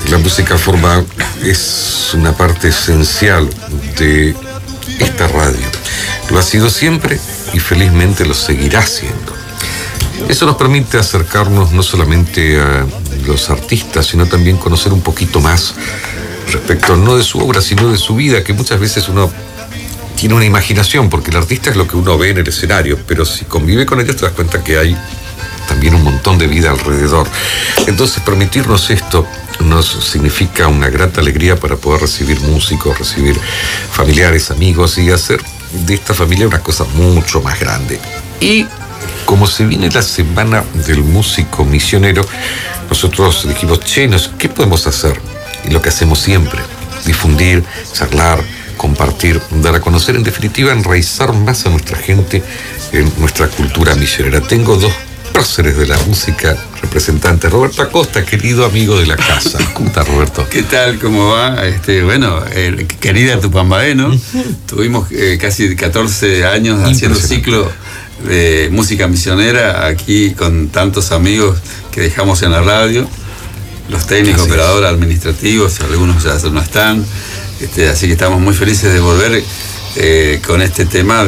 La música es una parte esencial de esta radio. Lo ha sido siempre y felizmente lo seguirá siendo. Eso nos permite acercarnos no solamente a los artistas, sino también conocer un poquito más respecto no de su obra, sino de su vida, que muchas veces uno tiene una imaginación, porque el artista es lo que uno ve en el escenario, pero si convive con ellos te das cuenta que hay también un montón de vida alrededor. Entonces, permitirnos esto nos significa una grata alegría para poder recibir músicos, recibir familiares, amigos y hacer de esta familia una cosa mucho más grande. Y como se viene la semana del músico misionero, nosotros dijimos, ¿qué podemos hacer? Y lo que hacemos siempre, difundir, charlar, compartir, dar a conocer, en definitiva, enraizar más a nuestra gente en nuestra cultura misionera. Tengo dos próceres de la música representantes. Roberto Acosta, querido amigo de la casa. ¿Cómo estás, Roberto? ¿Qué tal? ¿Cómo va? Querida Tupambaé, ¿no? Tuvimos casi 14 años haciendo ciclo de música misionera aquí con tantos amigos que dejamos en la radio, los técnicos, operadores, administrativos, algunos ya no están, así que estamos muy felices de volver con este tema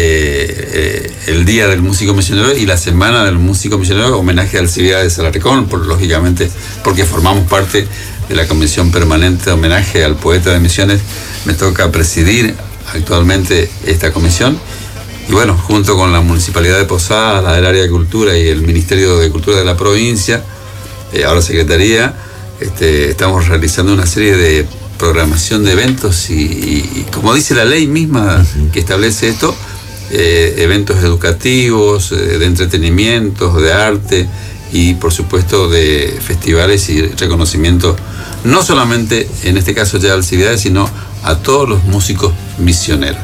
de el Día del Músico Misionero y la Semana del Músico Misionero, homenaje a Alcibiades Alarcón, lógicamente porque formamos parte de la Comisión Permanente de Homenaje al Poeta de Misiones. Me toca presidir actualmente esta comisión y bueno, junto con la Municipalidad de Posadas, el Área de Cultura y el Ministerio de Cultura de la provincia, ahora Secretaría, estamos realizando una serie de programación de eventos y como dice la ley misma que establece esto, eventos educativos, de entretenimientos, de arte y por supuesto de festivales y reconocimiento, no solamente en este caso ya de Alcibiades, sino a todos los músicos misioneros.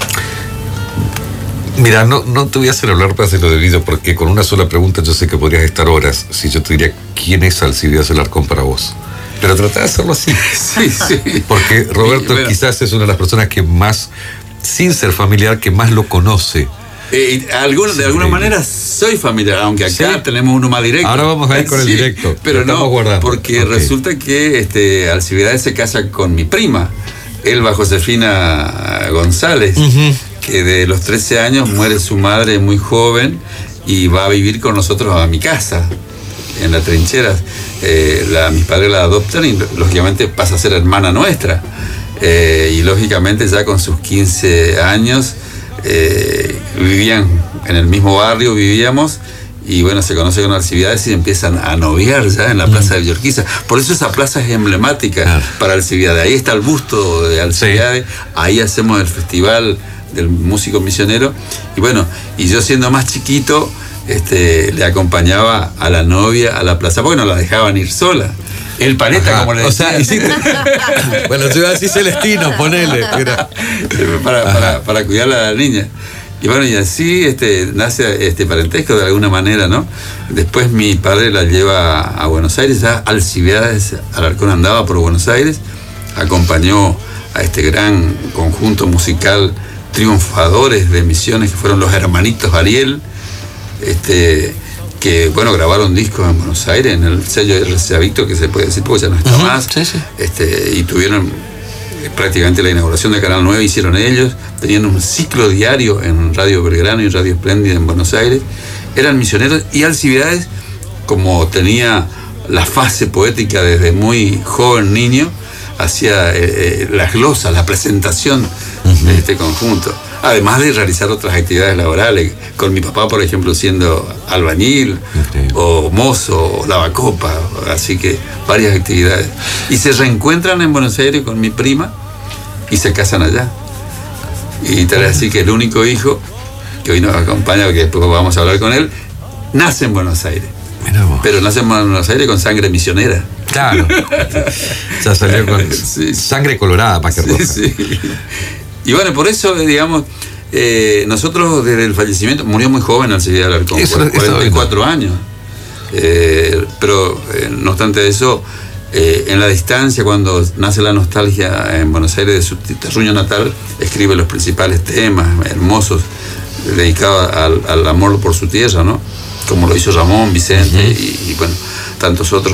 Mira, no te voy a hacer hablar más de lo debido, porque con una sola pregunta yo sé que podrías estar horas si yo te diría quién es Alcibiades Alarcón para vos. Pero trata de hacerlo así. Sí. Porque Roberto quizás es una de las personas que más, sin ser familiar, que más lo conoce. De alguna manera soy familiar, aunque acá tenemos uno más directo. Ahora vamos a ir con el directo. Pero no, porque resulta que Alcibiades se casa con mi prima, Elba Josefina González, que de los 13 años muere su madre muy joven y va a vivir con nosotros a mi casa, en la trinchera. Mis padres la adoptan y lógicamente pasa a ser hermana nuestra. Y lógicamente ya con sus 15 años vivían en el mismo barrio, vivíamos, y bueno, se conoce con Alcibiades y empiezan a noviar ya en la plaza de Villorquiza. Por eso esa plaza es emblemática para Alcibiades. Ahí está el busto de Alcibiades, ahí hacemos el festival del músico misionero. Y bueno, y yo siendo más chiquito, le acompañaba a la novia a la plaza, porque no la dejaban ir sola. El paleta, como le decía. O sea, bueno, yo iba a decir Celestino, ponele. Para cuidar a la niña. Y bueno, y así nace este parentesco de alguna manera, ¿no? Después mi padre la lleva a Buenos Aires, ya Alcibiades Alarcón andaba por Buenos Aires, acompañó a este gran conjunto musical triunfadores de Misiones, que fueron los hermanitos Ariel, que bueno, grabaron discos en Buenos Aires, en el sello RCA Victor, que se puede decir porque ya no está más, y tuvieron prácticamente la inauguración de Canal 9, hicieron ellos, tenían un ciclo diario en Radio Belgrano y Radio Espléndida en Buenos Aires, eran misioneros, y Alcibiades, como tenía la fase poética desde muy joven niño, hacía las glosas, la presentación de este conjunto, además de realizar otras actividades laborales, con mi papá, por ejemplo, siendo albañil, o mozo, o lavacopa, así que varias actividades. Y se reencuentran en Buenos Aires con mi prima y se casan allá. Y tal así que el único hijo, que hoy nos acompaña, que después vamos a hablar con él, nace en Buenos Aires. Pero nace en Buenos Aires con sangre misionera. Claro. Ya salió con sangre colorada, más que roja. Sí. Y bueno, por eso, digamos, nosotros desde el fallecimiento, murió muy joven Alcibiades Alarcón, 44 años. Pero no obstante eso, en la distancia, cuando nace la nostalgia en Buenos Aires de su terruño natal, escribe los principales temas hermosos dedicados al amor por su tierra, ¿no? Como lo hizo Ramón, Vicente y bueno, tantos otros.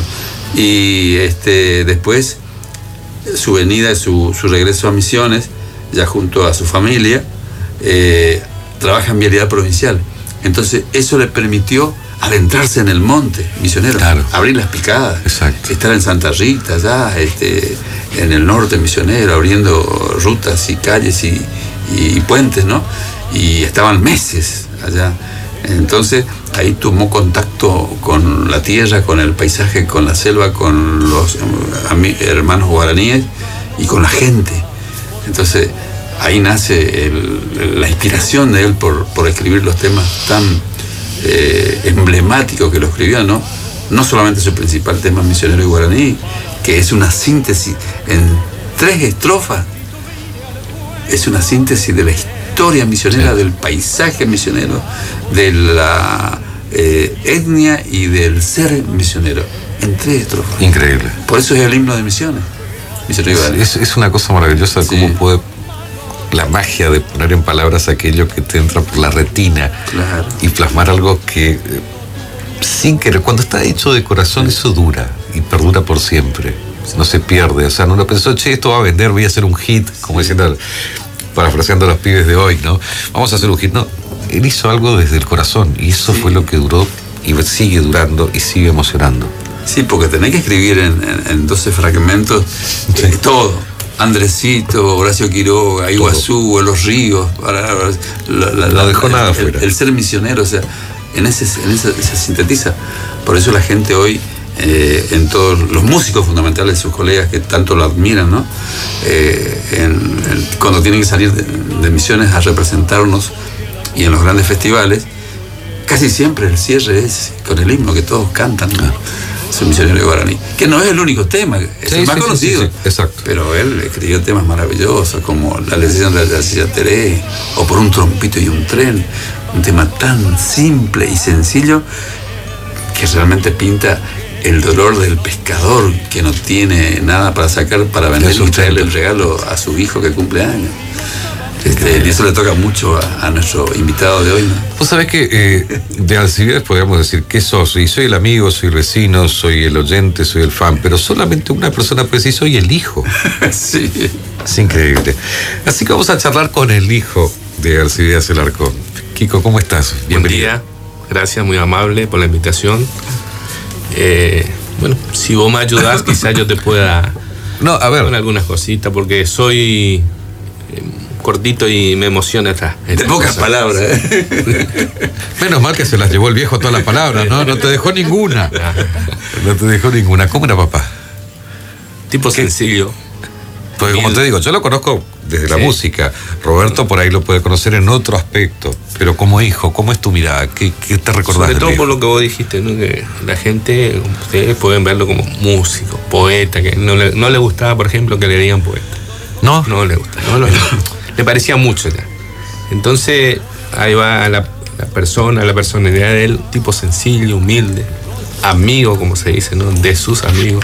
Y después su venida, su regreso a Misiones, ya junto a su familia, trabaja en Vialidad Provincial. Entonces eso le permitió adentrarse en el monte misionero, claro, abrir las picadas, exacto, estar en Santa Rita, allá en el norte misionero, abriendo rutas y calles y puentes, ¿no? Y estaban meses allá. Entonces ahí tomó contacto con la tierra, con el paisaje, con la selva, con los hermanos guaraníes y con la gente. Entonces ahí nace la inspiración de él por escribir los temas tan emblemáticos que lo escribió, ¿no? No solamente su principal tema, Misionero y Guaraní, que es una síntesis en 3 estrofas, es una síntesis de la historia misionera, sí, del paisaje misionero, de la etnia y del ser misionero, en 3 estrofas. Increíble. Por eso es el himno de Misiones. Es una cosa maravillosa, sí, cómo puede la magia de poner en palabras aquello que te entra por la retina, claro, y plasmar algo que sin querer, cuando está hecho de corazón, sí, eso dura y perdura por siempre, no se pierde. O sea, no pensó, che, esto va a vender, voy a hacer un hit, como diciendo, parafraseando a los pibes de hoy, ¿no? Vamos a hacer un hit. No, él hizo algo desde el corazón y eso, sí, fue lo que duró y sigue durando y sigue emocionando. Sí, porque tenés que escribir en 12 fragmentos, sí, todo. Andresito, Horacio Quiroga, Iguazú, Los Ríos, no dejó nada fuera. El ser misionero, o sea, en ese se sintetiza. Por eso la gente hoy, en todos los músicos fundamentales, sus colegas que tanto lo admiran, ¿no? Cuando tienen que salir de Misiones a representarnos y en los grandes festivales, casi siempre el cierre es con el himno que todos cantan, ¿no? Es un Misionero de Guaraní, que no es el único tema, es el más conocido, sí, exacto, pero él escribió temas maravillosos como La leyenda de la Silla Teré o Por un trompito y un tren, un tema tan simple y sencillo que realmente pinta el dolor del pescador que no tiene nada para sacar para vender y traerle el regalo a su hijo que cumple años. Y eso le toca mucho a nuestro invitado de hoy, ¿no? Vos sabés que de Alcibiades podríamos decir, ¿qué sos? Y soy el amigo, soy el vecino, soy el oyente, soy el fan, pero solamente una persona puede decir, soy el hijo. Sí. Es increíble. Así que vamos a charlar con el hijo de Alcibiades Alarcón. Kiko, ¿cómo estás? Bienvenido. Buen día. Gracias, muy amable por la invitación. Bueno, si vos me ayudás, quizás yo te pueda... No, a ver. Con algunas cositas, porque soy... cortito y me emociona de pocas palabras. Menos mal que se las llevó el viejo todas las palabras, ¿no? No te dejó ninguna. No te dejó ninguna. ¿Cómo era papá? Tipo sencillo. Porque como te digo, yo lo conozco desde la música. Roberto por ahí lo puede conocer en otro aspecto. Pero como hijo, ¿cómo es tu mirada? ¿Qué te recordás? Sobre todo por lo que vos dijiste, ¿no? Que la gente, ustedes pueden verlo como músico, poeta, que no le gustaba, por ejemplo, que le digan poeta. ¿No? No le gusta. Le parecía mucho ya. Entonces, ahí va la personalidad de él, tipo sencillo, humilde, amigo, como se dice, ¿no? De sus amigos.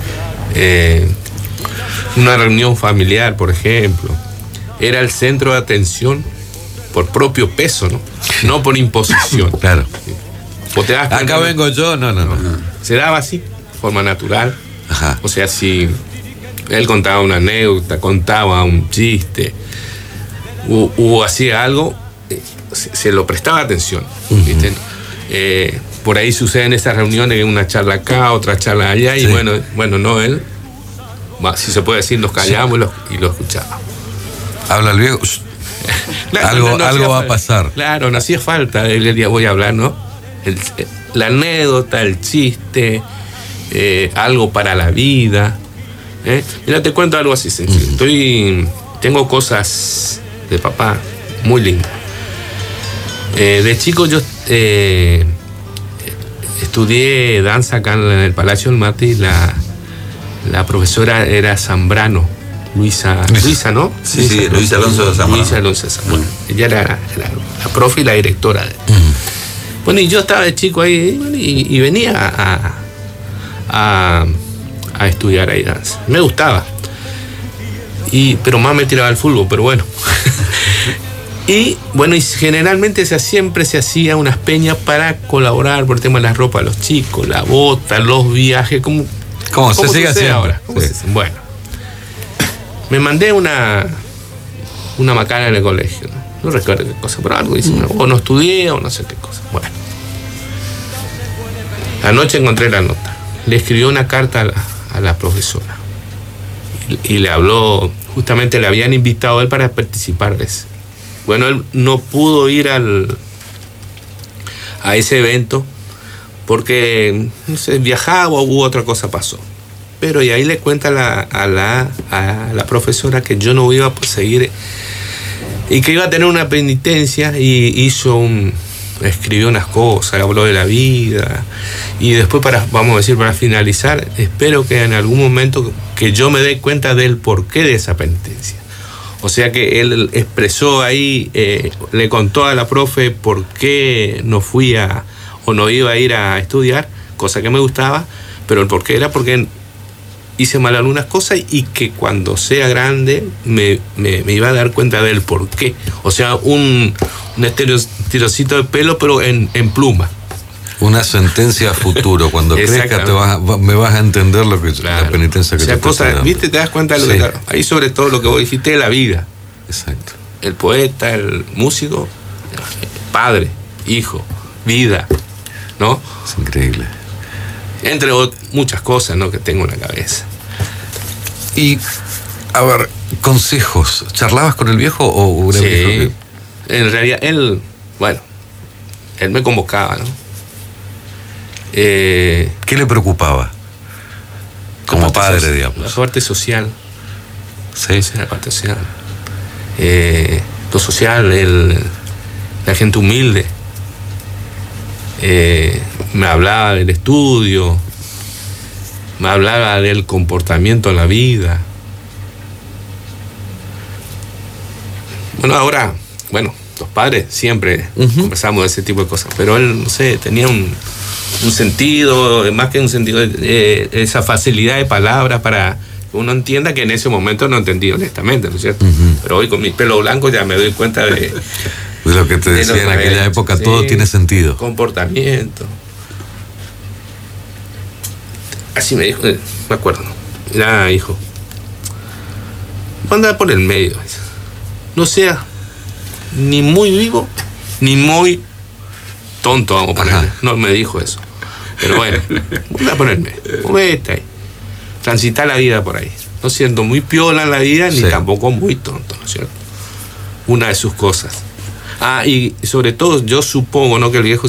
Una reunión familiar, por ejemplo, era el centro de atención por propio peso, ¿no? No por imposición. Claro. ¿O te das cuenta? Acá vengo yo, no. Se daba así, de forma natural. Ajá. O sea, si él contaba una anécdota, contaba un chiste, o hacía algo, se lo prestaba atención, ¿viste? Por ahí suceden esas reuniones, una charla acá, otra charla allá, sí. Y bueno, no, él, si se puede decir, nos callamos, sí, y lo escuchábamos. Habla el viejo. Claro, algo va a pasar. Claro, no hacía falta, el día voy a hablar, ¿no? La anécdota, el chiste, algo para la vida. Mira, te cuento algo así sencillo. Tengo cosas de papá muy lindas. De chico yo estudié danza acá en el Palacio del Mate y la profesora era Zambrano, Luisa, ¿no? Sí, Luisa Alonso de Zambrano. Luisa Alonso de Zambrano. Ella era la profe y la directora de... Bueno, y yo estaba de chico ahí y venía a estudiar ahí danza. Me gustaba. Pero más me tiraba al fútbol, pero bueno. Y generalmente siempre se hacía unas peñas para colaborar por el tema de la ropa de los chicos, la bota, los viajes, como ¿Cómo se sigue haciendo ahora? Sí. Bueno, me mandé una macana en el colegio, no recuerdo qué cosa, pero algo hice, o no estudié o no sé qué cosa. Bueno, anoche encontré la nota. Le escribió una carta a la profesora y le habló, justamente le habían invitado a él para participar de eso. Bueno, él no pudo ir a ese evento porque, no sé, viajaba o hubo otra cosa pasó. Pero y ahí le cuenta a la profesora que yo no iba a seguir y que iba a tener una penitencia, y escribió unas cosas, habló de la vida, y después, vamos a decir, para finalizar, espero que en algún momento que yo me dé cuenta del porqué de esa penitencia. O sea que él expresó ahí, le contó a la profe por qué no no iba a ir a estudiar, cosa que me gustaba, pero el porqué era porque hice mal algunas cosas y que cuando sea grande me iba a dar cuenta del porqué. O sea, un estirocito de pelo, pero en pluma. Una sentencia a futuro. Cuando crezca me vas a entender lo que la penitencia que te está dando. ¿Viste? Te das cuenta de lo que... Ahí sobre todo lo que vos dijiste de la vida. Exacto. El poeta, el músico, padre, hijo, vida, ¿no? Es increíble. Entre muchas cosas, ¿no?, que tengo en la cabeza. Y, a ver, consejos. ¿Charlabas con el viejo o era viejo que... En realidad, él me convocaba, ¿no? ¿Qué le preocupaba? Como padre, digamos. La parte social. Sí. La parte social. Lo social, la gente humilde. Me hablaba del estudio, me hablaba del comportamiento en la vida. Bueno, ahora, los padres siempre conversamos de ese tipo de cosas, pero él, no sé, tenía un sentido, más que un sentido, esa facilidad de palabras para que uno entienda, que en ese momento no entendí honestamente, ¿no es cierto? Pero hoy con mi pelo blanco ya me doy cuenta de lo que te decía en aquella época, sí, todo tiene sentido. Comportamiento. Así me dijo, me acuerdo, ¿no? Mira, hijo, anda por el medio. No sea ni muy vivo, ni muy tonto, vamos a ponerle. No me dijo eso. Pero bueno, anda por el medio. Vete ahí. Transita la vida por ahí. No siendo muy piola en la vida, ni tampoco muy tonto, ¿no es cierto? Una de sus cosas. Y sobre todo yo supongo, ¿no?, que el viejo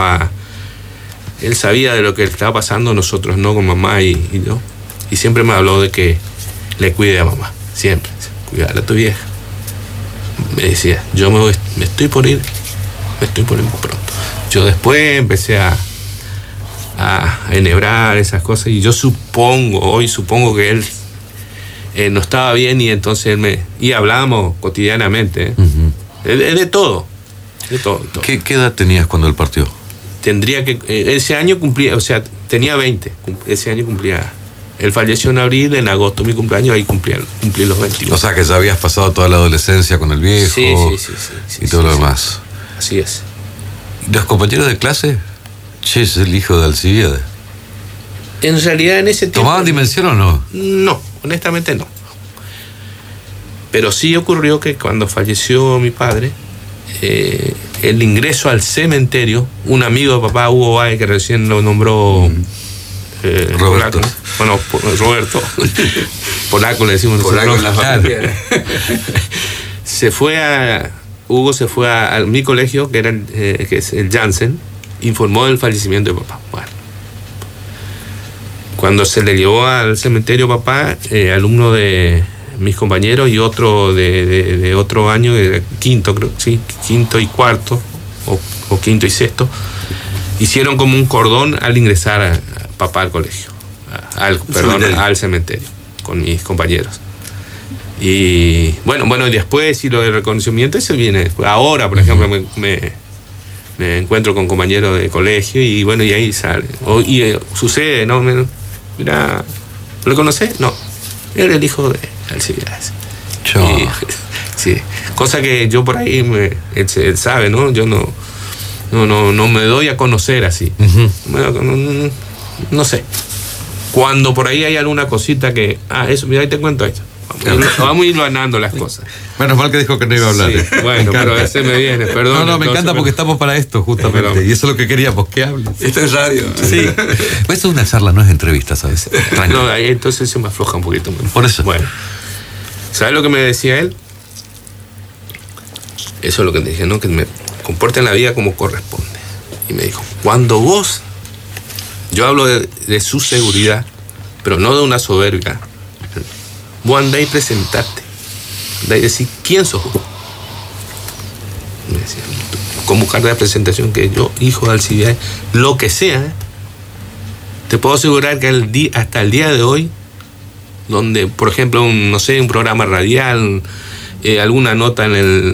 él sabía de lo que estaba pasando nosotros, ¿no?, con mamá y yo. Y siempre me habló de que le cuide a mamá. Siempre. Cuidar a tu vieja. Me decía, yo me estoy por ir pronto. Yo después empecé a enhebrar esas cosas, y yo hoy supongo que él no estaba bien, y entonces y hablábamos cotidianamente, de todo. ¿Qué edad tenías cuando él partió? Tendría que, ese año cumplía, o sea, tenía 20, ese año cumplía. Él falleció en abril, en agosto mi cumpleaños, ahí cumplí los 21. O sea, que ya habías pasado toda la adolescencia con el viejo. Sí, y todo lo demás. Así es. ¿Los compañeros de clase? Che, es el hijo de Alcibiades. En realidad, en ese tiempo... ¿Tomaban dimensión o no? No, honestamente no. Pero sí ocurrió que cuando falleció mi padre, el ingreso al cementerio, un amigo de papá, Hugo Baez, que recién lo nombró... Roberto. Roberto. Polaco le decimos Polaco en la familia. Hugo se fue a mi colegio, que es el Janssen, informó del fallecimiento de papá. Bueno, cuando se le llevó al cementerio papá, alumno de mis compañeros y otro de otro año, de quinto, creo, sí, quinto y cuarto, o quinto y sexto, hicieron como un cordón al ingresar a papá al colegio, al cementerio, con mis compañeros. Y bueno, y después, y lo del reconocimiento, eso viene. Ahora, por ejemplo, me encuentro con compañeros de colegio, y bueno, y ahí sale. Sucede, ¿no? Mira, ¿lo conocés? No, era el hijo de Alcibiades. Sí, cosa que yo por ahí, él sabe, ¿no? Yo no me doy a conocer así. No sé. Cuando por ahí hay alguna cosita que... eso, mira, ahí te cuento esto. Vamos a ir ganando las cosas. Menos mal que dijo que no iba a hablar. Sí, bueno, pero ese me viene, perdón. No, me encanta porque estamos para esto, justamente. Pero, y eso es lo que queríamos, que hables. Esto es radio. Sí. Esto es una charla, no es entrevista, ¿sabes? No, ahí entonces se me afloja un poquito. Por eso. Bueno, ¿sabes lo que me decía él? Eso es lo que te dije, ¿no? Que me comporte en la vida como corresponde. Y me dijo, cuando vos... Yo hablo de su seguridad, pero no de una soberbia. Vos andáis presentarte. Andáis decir, ¿quién sos vos? Me decía, con carta de presentación que yo, hijo de Alcibiades, lo que sea, te puedo asegurar que hasta el día de hoy, donde, por ejemplo, un programa radial, alguna nota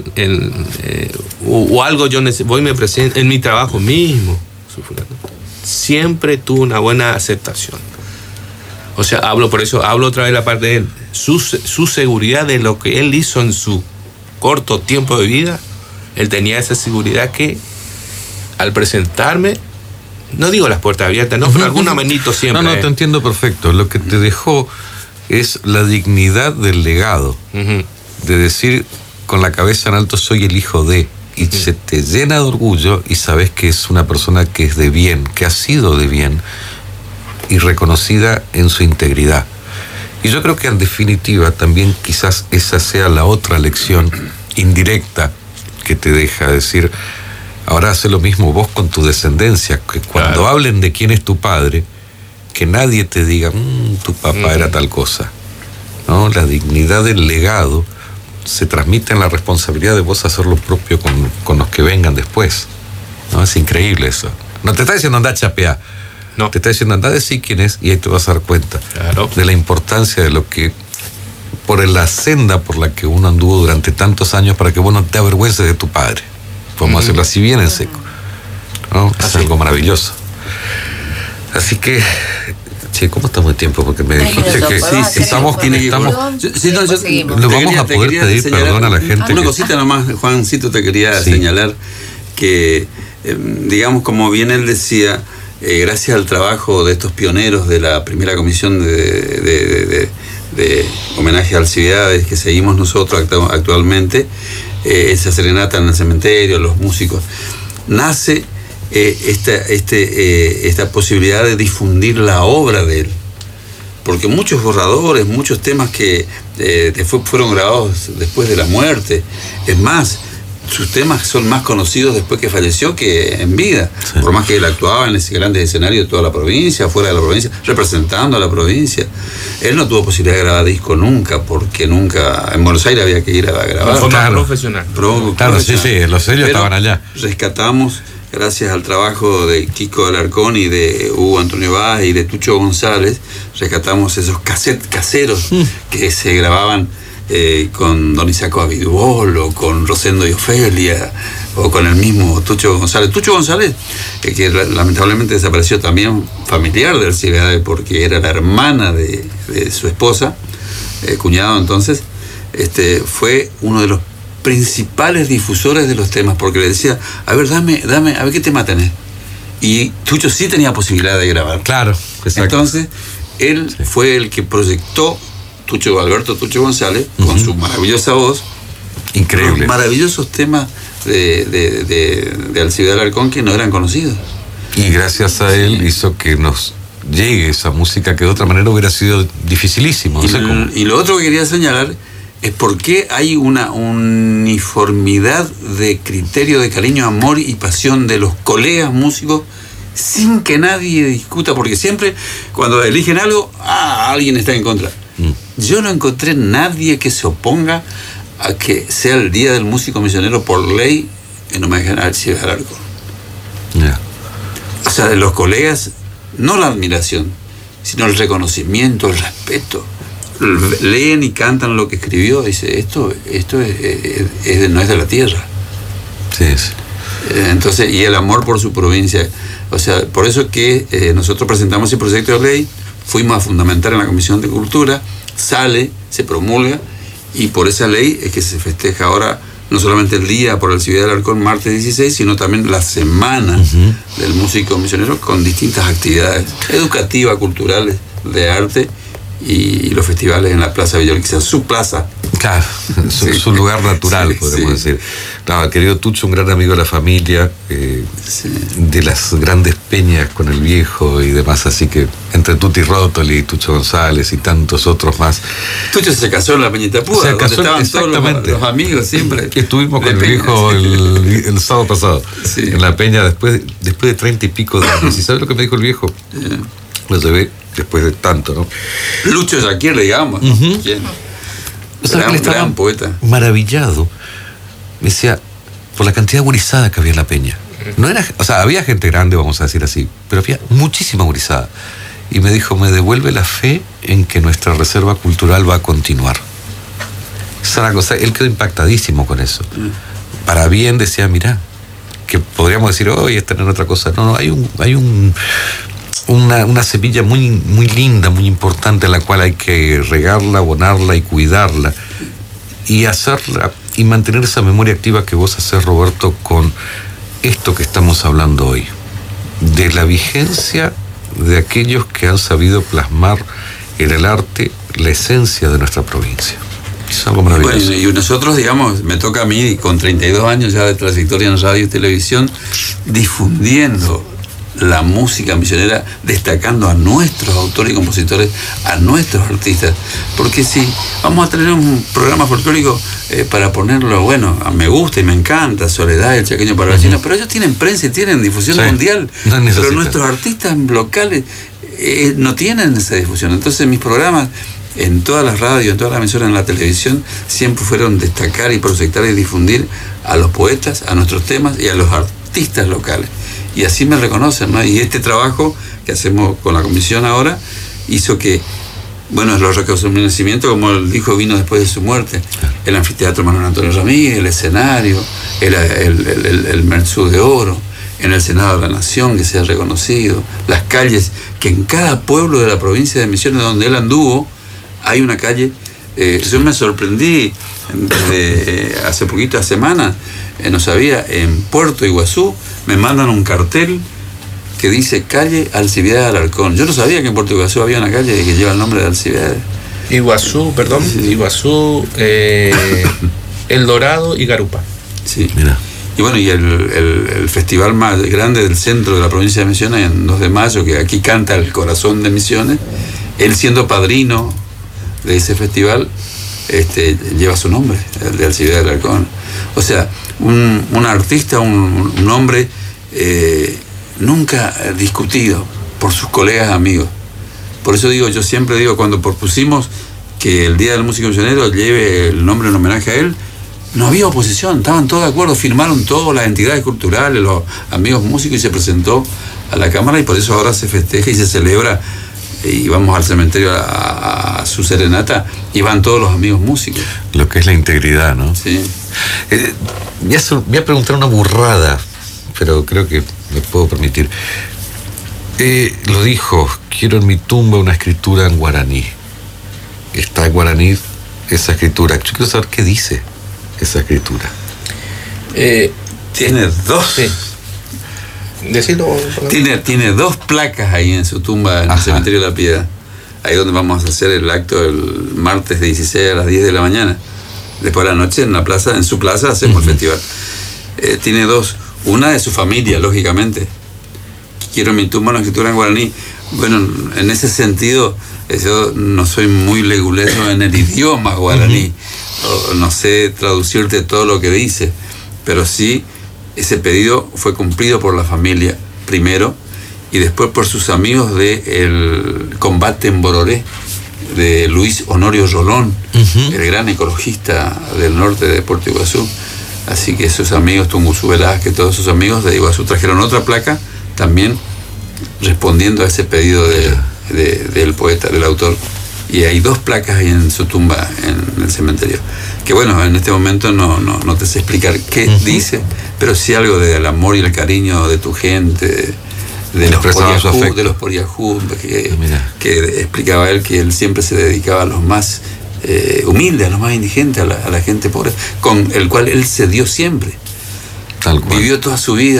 o algo, yo voy y me presento en mi trabajo mismo. Siempre tuvo una buena aceptación. O sea, hablo otra vez la parte de él. Su seguridad de lo que él hizo en su corto tiempo de vida, él tenía esa seguridad que al presentarme, no digo las puertas abiertas, no, pero algún amenito siempre. No, te entiendo perfecto. Lo que te dejó es la dignidad del legado. De decir con la cabeza en alto, soy el hijo de... Y se te llena de orgullo y sabes que es una persona que es de bien, que ha sido de bien y reconocida en su integridad. Y yo creo que en definitiva también quizás esa sea la otra lección indirecta que te deja decir, ahora hace lo mismo vos con tu descendencia, que cuando hablen de quién es tu padre, que nadie te diga, tu papá era tal cosa. ¿No? La dignidad del legado se transmite en la responsabilidad de vos hacer lo propio con los que vengan después. ¿No? Es increíble eso. No te está diciendo andá a chapear. No. Te está diciendo andá a decir quién es y ahí te vas a dar cuenta de la importancia de lo que, por la senda por la que uno anduvo durante tantos años para que vos no te avergüences de tu padre. Podemos hacerlo así bien en seco. ¿No? Es algo maravilloso. Así que... Che, ¿cómo estamos de tiempo? Porque me dijiste que estamos. Lo vamos a poder pedir perdón a la gente. Una cosita nomás, Juancito, te quería señalar que, digamos, como bien él decía, gracias al trabajo de estos pioneros de la primera comisión de homenaje a Alcibiades que seguimos nosotros actualmente, esa serenata en el cementerio, los músicos, nace esta posibilidad de difundir la obra de él, porque muchos borradores, muchos temas que fueron grabados después de la muerte, es más, sus temas son más conocidos después que falleció que en vida, por más que él actuaba en ese grande escenario de toda la provincia, fuera de la provincia, representando a la provincia. Él no tuvo posibilidad de grabar disco nunca, porque nunca en Buenos Aires había que ir a grabar. Profesional. Sí, los sellos estaban allá. Rescatamos, gracias al trabajo de Kiko Alarcón y de Hugo Antonio Vaz y de Tucho González, rescatamos esos cassettes caseros que se grababan con Don Isaco Abidbol o con Rosendo y Ofelia o con el mismo Tucho González. Tucho González, que lamentablemente desapareció, también familiar de Alcibiades porque era la hermana de su esposa, cuñado entonces, fue uno de los principales difusores de los temas, porque le decía, a ver, dame, a ver qué tema tenés. Y Tucho sí tenía posibilidad de grabar. Claro, exacto. Entonces, él fue el que proyectó Alberto Tucho González, con su maravillosa voz. Increíble. Maravillosos temas de Alcibiades Alarcón que no eran conocidos. Y gracias a él hizo que nos llegue esa música que de otra manera hubiera sido dificilísimo. Y lo otro que quería señalar es por qué hay una uniformidad de criterio de cariño, amor y pasión de los colegas músicos sin que nadie discuta, porque siempre cuando eligen algo, alguien está en contra. Yo no encontré nadie que se oponga a que sea el Día del Músico Misionero por ley en homenaje a Alcibiades Alarcón. O sea, de los colegas, no la admiración, sino el reconocimiento, el respeto. Leen y cantan lo que escribió, dice, esto no es de la tierra. Sí. Entonces, y el amor por su provincia. O sea, por eso que nosotros presentamos el proyecto de ley, fuimos a fundamentar en la Comisión de Cultura, sale, se promulga, y por esa ley es que se festeja ahora no solamente el día por Alcibiades Alarcón, martes 16, sino también la semana del músico misionero con distintas actividades educativas, culturales, de arte y los festivales en la Plaza Villa Urquiza, su plaza. Claro, su lugar natural, podemos decir. No, querido Tucho, un gran amigo de la familia, de las grandes peñas con el viejo y demás, así que entre Tuti Rótoli, Tucho González y tantos otros más. Tucho se casó en la Peñita Púa, donde estaban todos los amigos siempre. Estuvimos con el viejo el sábado pasado, en la peña, después de 30 y pico de años. ¿Y sabes lo que me dijo el viejo? Lo llevé después de tanto, ¿no? Lucho Jaquier, digamos, ¿no? ¿Quién? O sea, que él estaba gran poeta. Maravillado. Me decía, por la cantidad de gurizada que había en la peña. No era, o sea, había gente grande, vamos a decir así, pero había muchísima gurizada. Y me dijo, me devuelve la fe en que nuestra reserva cultural va a continuar. Es una cosa, él quedó impactadísimo con eso. Para bien decía, mirá, que podríamos decir, oye, es tener otra cosa. No, hay una semilla muy, muy linda, muy importante, en la cual hay que regarla, abonarla y cuidarla y hacerla y mantener esa memoria activa que vos hacés, Roberto, con esto que estamos hablando hoy, de la vigencia de aquellos que han sabido plasmar en el arte la esencia de nuestra provincia. Es algo maravilloso. Bueno, y nosotros, digamos, me toca a mí, con 32 años ya de trayectoria en radio y televisión, difundiendo la música misionera, destacando a nuestros autores y compositores, a nuestros artistas, porque si vamos a tener un programa folclórico para ponerlo, bueno, me gusta y me encanta, Soledad, el Chaqueño para Vecinos, pero ellos tienen prensa y tienen difusión mundial, pero nuestros artistas locales no tienen esa difusión. Entonces mis programas en todas las radios, en todas las emisoras, en la televisión, siempre fueron destacar y proyectar y difundir a los poetas, a nuestros temas y a los artistas locales. Y así me reconocen, ¿no? Y este trabajo que hacemos con la comisión ahora hizo que, bueno, los reconocimientos, como él dijo, vino después de su muerte. El anfiteatro Manuel Antonio Ramírez, el escenario, el Merzú de Oro, en el Senado de la Nación, que se ha reconocido, las calles, que en cada pueblo de la provincia de Misiones donde él anduvo, hay una calle. Yo me sorprendí hace poquitas semanas, no sabía, en Puerto Iguazú me mandan un cartel que dice calle Alcibiades Alarcón. Yo no sabía que en Puerto Iguazú había una calle que lleva el nombre de Alcibiades. Iguazú, perdón, sí. Iguazú, El Dorado y Garupa. Sí, mira. Y bueno, y el festival más grande del centro de la provincia de Misiones, en 2 de mayo, que aquí canta el corazón de Misiones, él siendo padrino de ese festival, lleva su nombre, el de Alcibiades Alarcón. O sea, un artista, un hombre nunca discutido por sus colegas amigos. Por eso digo, yo siempre digo, cuando propusimos que el Día del Músico Misionero lleve el nombre en homenaje a él, no había oposición, estaban todos de acuerdo, firmaron todas las entidades culturales, los amigos músicos, y se presentó a la Cámara, y por eso ahora se festeja y se celebra, y vamos al cementerio a su serenata, y van todos los amigos músicos. Lo que es la integridad, ¿no? Sí. Voy a preguntar una burrada, pero creo que me puedo permitir. Lo dijo, quiero en mi tumba una escritura en guaraní. Está en guaraní esa escritura. Yo quiero saber qué dice esa escritura. Tiene 2. Sí. Decilo. Tiene 2 placas ahí en su tumba, en el cementerio de la Piedad. Ahí donde vamos a hacer el acto el martes 16 a las 10 de la mañana. Después de la noche en la plaza, en su plaza, hacemos el festival. Tiene 2. Una de su familia, lógicamente. Quiero en mi tumba una escritura en guaraní. Bueno, en ese sentido, yo no soy muy leguleyo en el idioma guaraní. No sé traducirte todo lo que dice, pero sí, ese pedido fue cumplido por la familia primero, y después por sus amigos del combate en Bororé, de Luis Honorio Rolón, el gran ecologista del norte de Puerto Iguazú. Así que sus amigos, Tunguzu Velázquez, todos sus amigos de Iguazú trajeron otra placa, también respondiendo a ese pedido del poeta, del autor. Y hay 2 placas ahí en su tumba, en el cementerio. Que bueno, en este momento no te sé explicar qué dice, pero sí algo del amor y el cariño de tu gente, de los Poriajú, que explicaba él que él siempre se dedicaba a los más humildes, a los más indigentes, a la gente pobre, con el cual él se dio siempre. Tal cual. Vivió toda su vida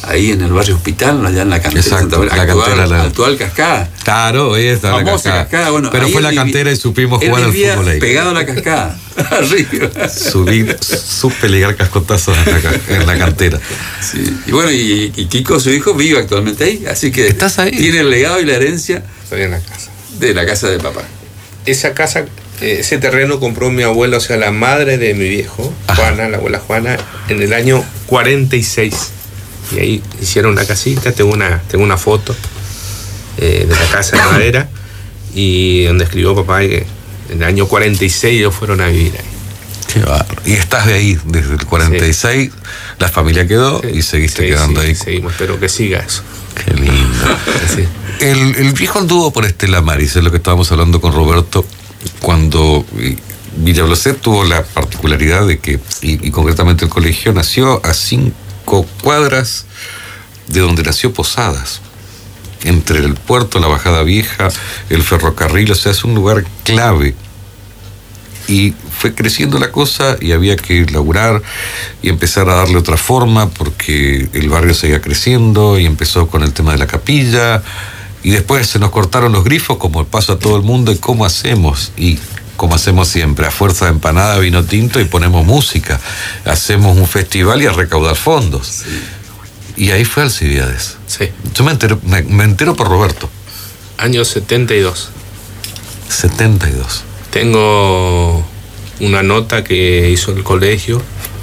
ahí en el barrio Hospital, allá en la cantera. Exacto, la cantera. Actual Cascada. Claro, ahí está la cascada. Bueno, pero fue la cantera y supimos jugar al fútbol ahí. Pegado a la cascada, arriba. Supe ligar cascotazos en la cantera. Sí. Y bueno, y Kiko, su hijo, vive actualmente ahí, así que ¿estás ahí? Tiene el legado y la herencia. Estoy en la casa. De la casa de papá. Esa casa, ese terreno compró mi abuela, o sea, la madre de mi viejo, Juana, la abuela Juana, en el año 46. Y ahí hicieron una casita, tengo una foto de la casa de madera, y donde escribió papá que en el año 46 ellos fueron a vivir ahí. Qué bárbaro. Y estás de ahí desde el 46, sí. La familia quedó y seguiste quedando ahí. Seguimos, espero que siga eso. Qué lindo. Sí. El viejo anduvo por Estela Maris, es lo que estábamos hablando con Roberto, cuando Villa Blocet tuvo la particularidad de que, y concretamente el colegio, nació a 5 cuadras de donde nació Posadas, entre el puerto, la Bajada Vieja, el ferrocarril, o sea, es un lugar clave. Y fue creciendo la cosa y había que laburar y empezar a darle otra forma porque el barrio seguía creciendo y empezó con el tema de la capilla y después se nos cortaron los grifos como pasa a todo el mundo. ¿Y cómo hacemos? Y como hacemos siempre, a fuerza de empanada, vino tinto y ponemos música, hacemos un festival y a recaudar fondos. Sí. Y ahí fue Alcibiades. Sí. Yo me entero por Roberto. Año 72. 72. Tengo una nota que hizo el colegio,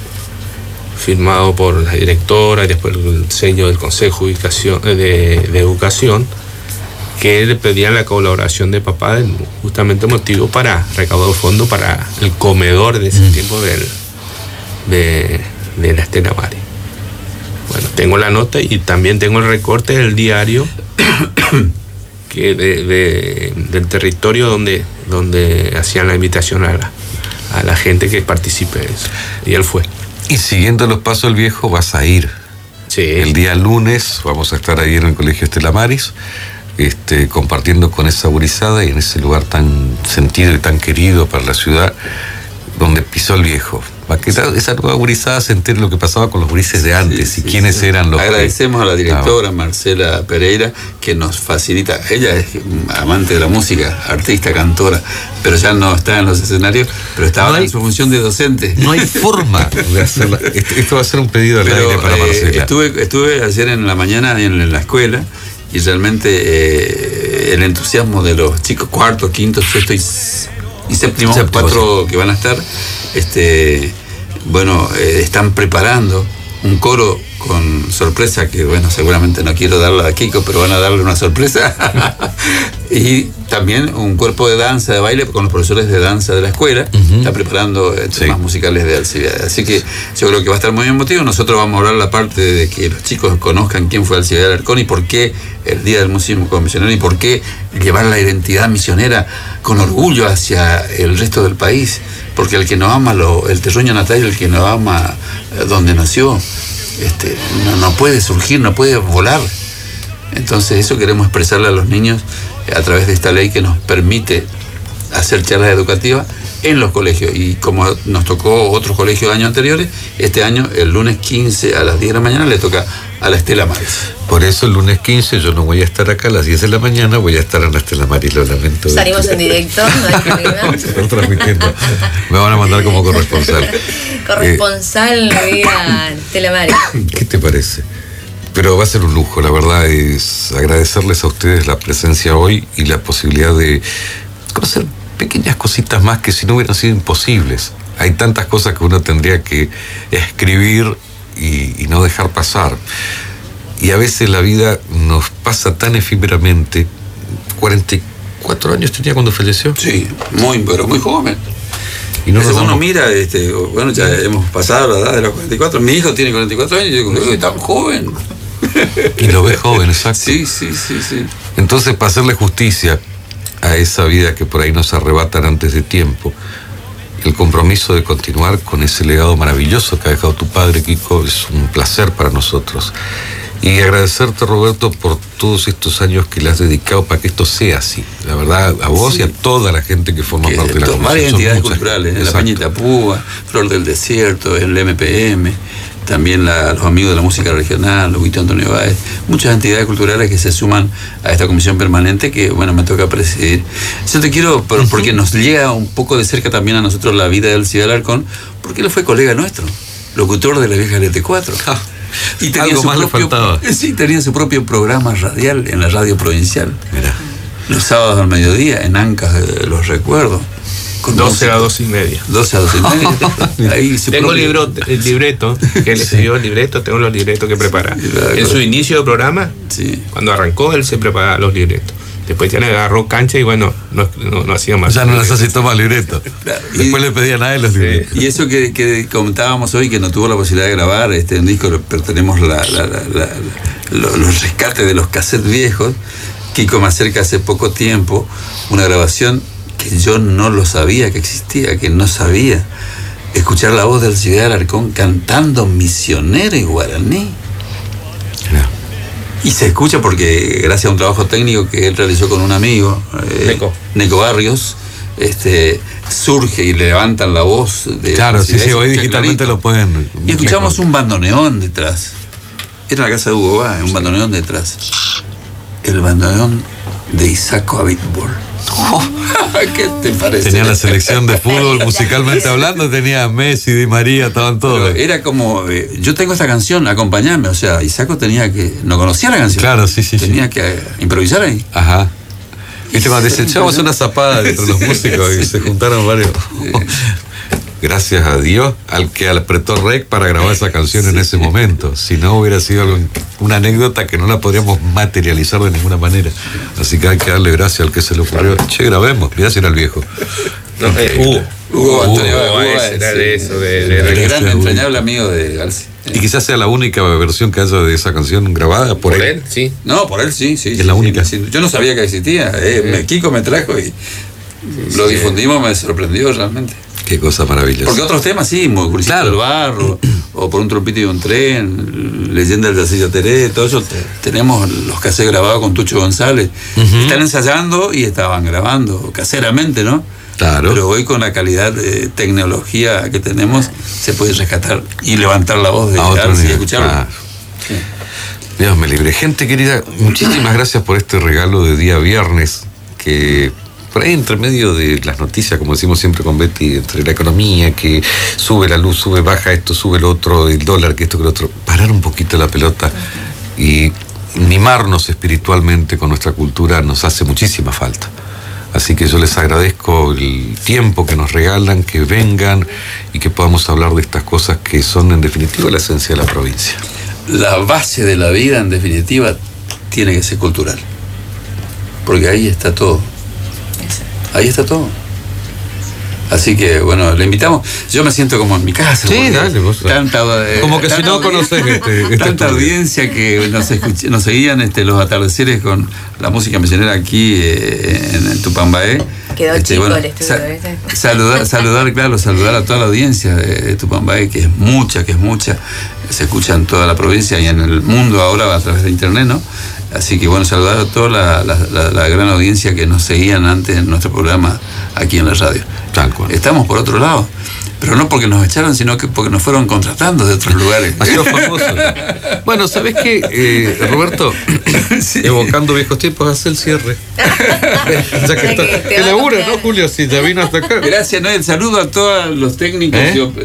firmado por la directora y después el sello del Consejo de Educación, que le pedían la colaboración de papá, justamente motivo para recaudar fondos para el comedor de ese tiempo de la Estela Maris. Bueno, tengo la nota y también tengo el recorte del diario que del territorio donde hacían la invitación a la gente que participe de eso. Y él fue. Y siguiendo los pasos del viejo vas a ir. Sí. El día lunes vamos a estar ahí en el Colegio Estela Maris, compartiendo con esa gurizada y en ese lugar tan sentido y tan querido para la ciudad donde pisó el viejo. Para que esa nueva gurizada se entere lo que pasaba con los gurises de antes y quiénes eran los. Agradecemos a la directora Marcela Pereira que nos facilita. Ella es amante de la música, artista, cantora, pero ya no está en los escenarios, pero estaba en su función de docente. No hay forma de hacerla. Esto va a ser un pedido al aire para Marcela. Estuve ayer en la mañana en la escuela y realmente el entusiasmo de los chicos cuarto, quinto, sexto y séptimo, 4 que van a estar, están preparando un coro con sorpresa que, bueno, seguramente no quiero darla a Kiko, pero van a darle una sorpresa. Y también un cuerpo de danza, de baile, con los profesores de danza de la escuela. Está preparando temas musicales de Alcibiades. Así que yo creo que va a estar muy emotivo. Nosotros vamos a hablar la parte de que los chicos conozcan quién fue Alcibiades Alarcón y por qué el Día del Músico Misionero y por qué llevar la identidad misionera con orgullo hacia el resto del país. Porque el que no ama el terruño natal, el que no ama donde nació, no puede surgir, no puede volar. Entonces eso queremos expresarle a los niños a través de esta ley que nos permite hacer charlas educativas en los colegios. Y como nos tocó otros colegios de años anteriores, este año, el lunes 15 a las 10 de la mañana, le toca a la Estela Maris. Por eso el lunes 15 yo no voy a estar acá a las 10 de la mañana, voy a estar en la Estela Maris, lo lamento. Salimos en directo, no hay problema. Están transmitiendo. Me van a mandar como corresponsal. Corresponsal vía Estela Maris. ¿Qué te parece? Pero va a ser un lujo, la verdad es agradecerles a ustedes la presencia hoy y la posibilidad de conocer pequeñas cositas más que si no hubieran sido imposibles. Hay tantas cosas que uno tendría que escribir y no dejar pasar. Y a veces la vida nos pasa tan efímeramente. 44 años tenía cuando falleció. Sí, pero muy joven. Y no uno mira, bueno, ya hemos pasado la edad de los 44. Mi hijo tiene 44 años y yo digo, tan joven. Y lo ves joven, exacto. Sí. Entonces, para hacerle justicia a esa vida que por ahí nos arrebatan antes de tiempo, el compromiso de continuar con ese legado maravilloso que ha dejado tu padre, Kiko, es un placer para nosotros. Y agradecerte, Roberto, por todos estos años que le has dedicado para que esto sea así. La verdad, a vos y a toda la gente que forma parte de la comunidad. Varias entidades culturales, la Peña Itapúa, Flor del Desierto, el MPM, también los amigos de la música regional, Luis Antonio Báez, muchas entidades culturales que se suman a esta comisión permanente que, bueno, me toca presidir. Yo te quiero, porque nos llega un poco de cerca también a nosotros la vida de Alcides Alarcón, porque él fue colega nuestro, locutor de la vieja LT4. Y tenía algo más le faltaba. Sí, tenía su propio programa radial en la radio provincial. Mirá. Los sábados al mediodía, en Ancas, los recuerdo. Con 12 a 2 y media. 12 a 2 y media. Ahí tengo el libreto, que él escribió el libreto, tengo los libretos que prepara. Claro. En su inicio de programa, cuando arrancó, él se preparaba los libretos. Después ya le agarró cancha y bueno, no hacía más. Ya no necesitó más libreto. Claro. Después le pedían a él los libretos. Y eso que comentábamos hoy, que no tuvo la posibilidad de grabar un disco, pero tenemos los rescates de los cassettes viejos. Kiko me acerca hace poco tiempo una grabación que yo no lo sabía que existía, que no sabía. Escuchar la voz de Alcides Alarcón cantando Misionero y Guaraní. No. Y se escucha porque gracias a un trabajo técnico que él realizó con un amigo, Neco Barrios, surge y levantan la voz de... Claro, sí, hoy digitalmente lo pueden... Y escuchamos un bandoneón detrás. Era la casa de Hugo Bá, un bandoneón detrás. El bandoneón de Isaac Abitbol. ¿Qué te parece? Tenía la selección de fútbol musicalmente hablando, tenía Messi, Di María, estaban todos. Pero era como, yo tengo esta canción, acompañame, o sea, Isaco tenía que, no conocía la canción. Claro, sí. Tenía que improvisar ahí. Ajá. Viste, cuando echábamos una zapada entre los músicos y se juntaron varios. Gracias a Dios al que apretó rec para grabar esa canción en ese momento. Si no, hubiera sido una anécdota que no la podríamos materializar de ninguna manera. Así que hay que darle gracias al que se le ocurrió. Che, grabemos. Mirá si era el viejo. Hugo Antonio Báez, era de eso, el gran entrañable amigo de García. Y quizás sea la única versión que haya de esa canción grabada por él. Sí. No, por él sí. Es la única. Sí. Yo no sabía que existía. Kiko me trajo y lo difundimos, me sorprendió realmente. Qué cosa maravillosa. Porque otros temas sí, Curcito del Barro, o Por un trompito y un tren, Leyenda del Yacilla Teré, todo eso. Tenemos los cassettes grabados con Tucho González. Están ensayando y estaban grabando caseramente, ¿no? Claro. Pero hoy con la calidad de tecnología que tenemos, se puede rescatar y levantar la voz de García y escucharlo. Claro. Sí. Dios me libre. Gente querida, muchísimas gracias por este regalo de día viernes, que por ahí entre medio de las noticias, como decimos siempre con Betty, entre la economía, que sube la luz, sube, baja esto, sube el otro, el dólar, que esto, que lo otro, parar un poquito la pelota y mimarnos espiritualmente con nuestra cultura nos hace muchísima falta. Así que yo les agradezco el tiempo que nos regalan, que vengan y que podamos hablar de estas cosas que son en definitiva la esencia de la provincia. La base de la vida, en definitiva, tiene que ser cultural. Porque ahí está todo. Ahí está todo. Así que, bueno, le invitamos. Yo me siento como en mi casa. Sí, dale, vos. Como que si no conoces tanta audiencia que nos seguían los atardeceres con la música misionera aquí en Tupambaé. Quedó chico el estudio, saludar a toda la audiencia de Tupambaé, que es mucha. Se escucha en toda la provincia y en el mundo ahora a través de internet, ¿no? Así que bueno, saludar a toda la gran audiencia que nos seguían antes en nuestro programa aquí en la radio. Tal cual. Estamos por otro lado, pero no porque nos echaron, sino que porque nos fueron contratando de otros lugares. Ha sido famoso. Bueno, ¿sabés qué, Roberto? Sí. Evocando viejos tiempos, hace el cierre. Ya que está. Que labura, ¿no, Julio? Si ya vino hasta acá. Gracias, ¿no? El saludo a todos los técnicos.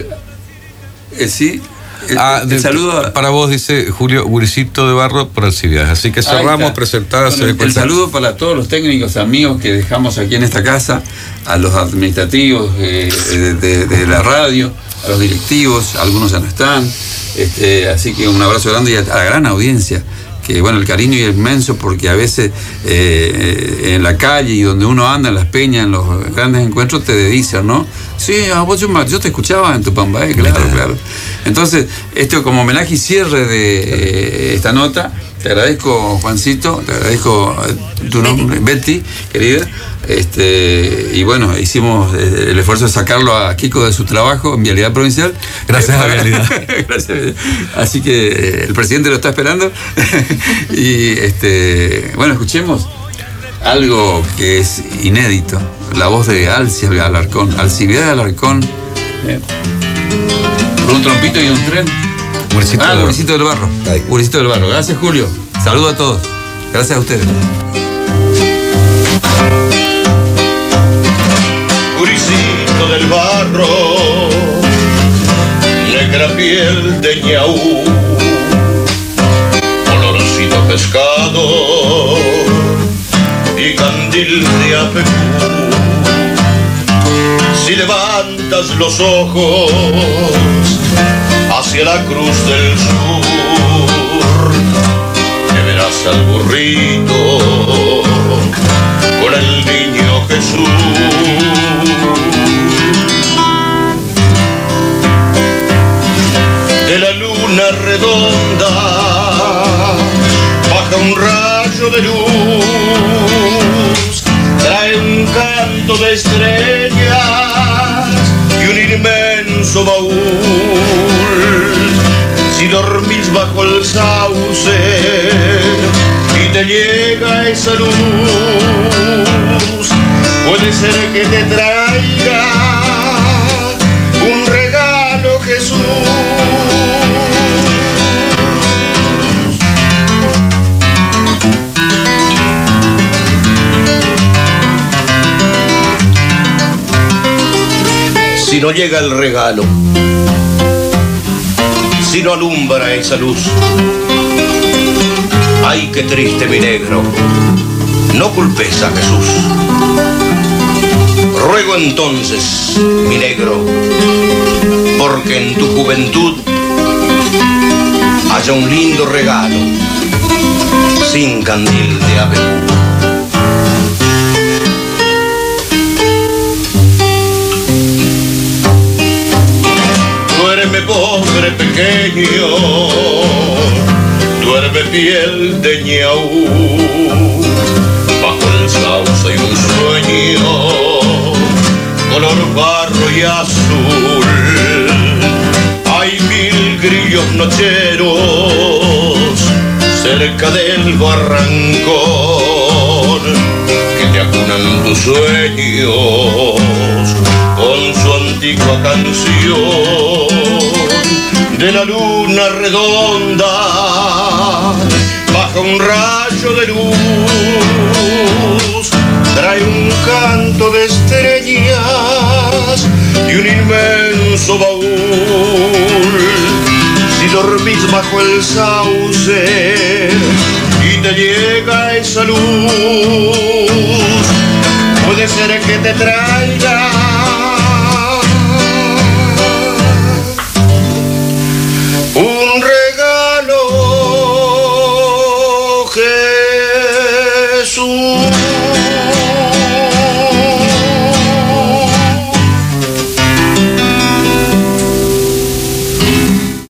Sí. El saludo para vos, dice Julio Guricito de Barro por Alcides. Así que cerramos, presentadas. Bueno, el saludo para todos los técnicos amigos que dejamos aquí en esta casa, a los administrativos de la radio, a los directivos, algunos ya no están. Así que un abrazo grande y a la gran audiencia. Que bueno, el cariño es inmenso porque a veces en la calle y donde uno anda, en las peñas, en los grandes encuentros, te dicen, ¿no? Sí, yo te escuchaba en Tupambaé, claro. Entonces, esto como homenaje y cierre de esta nota, te agradezco, Juancito, te agradezco tu nombre, Betty, querida. Y bueno, hicimos el esfuerzo de sacarlo a Kiko de su trabajo en Vialidad Provincial. Gracias a Vialidad. Gracias. Así que el presidente lo está esperando. Y bueno, escuchemos algo que es inédito, la voz de Alcides Alarcón, por un trompito y un tren. Gurisito del Barro. Gurisito del Barro. Gracias, Julio. Saludos a todos. Gracias a ustedes. Gurisito del Barro, negra piel de ñaú, olorcito pescado y candil de apecú. Si levantas los ojos hacia la cruz del sur, que verás al burrito con el niño Jesús. De la luna redonda baja un rayo de luz, trae un canto de estrellas y un inmenso baúl. Si dormís bajo el sauce y te llega esa luz, puede ser que te traiga un regalo Jesús. Si no llega el regalo, si no alumbra esa luz, ay, qué triste, mi negro, no culpes a Jesús. Ruego entonces, mi negro, porque en tu juventud haya un lindo regalo sin candil de abedul. Duerme, pobre pequeño, duerme, piel de ñaú, bajo el sauce y un sueño color barro y azul. Hay 1000 grillos nocheros cerca del barrancón que te acunan tus sueños con su antigua canción. De la luna redonda baja un rayo de luz, trae un canto de estrellas y un inmenso baúl. Si dormís bajo el sauce y te llega esa luz, puede ser que te traiga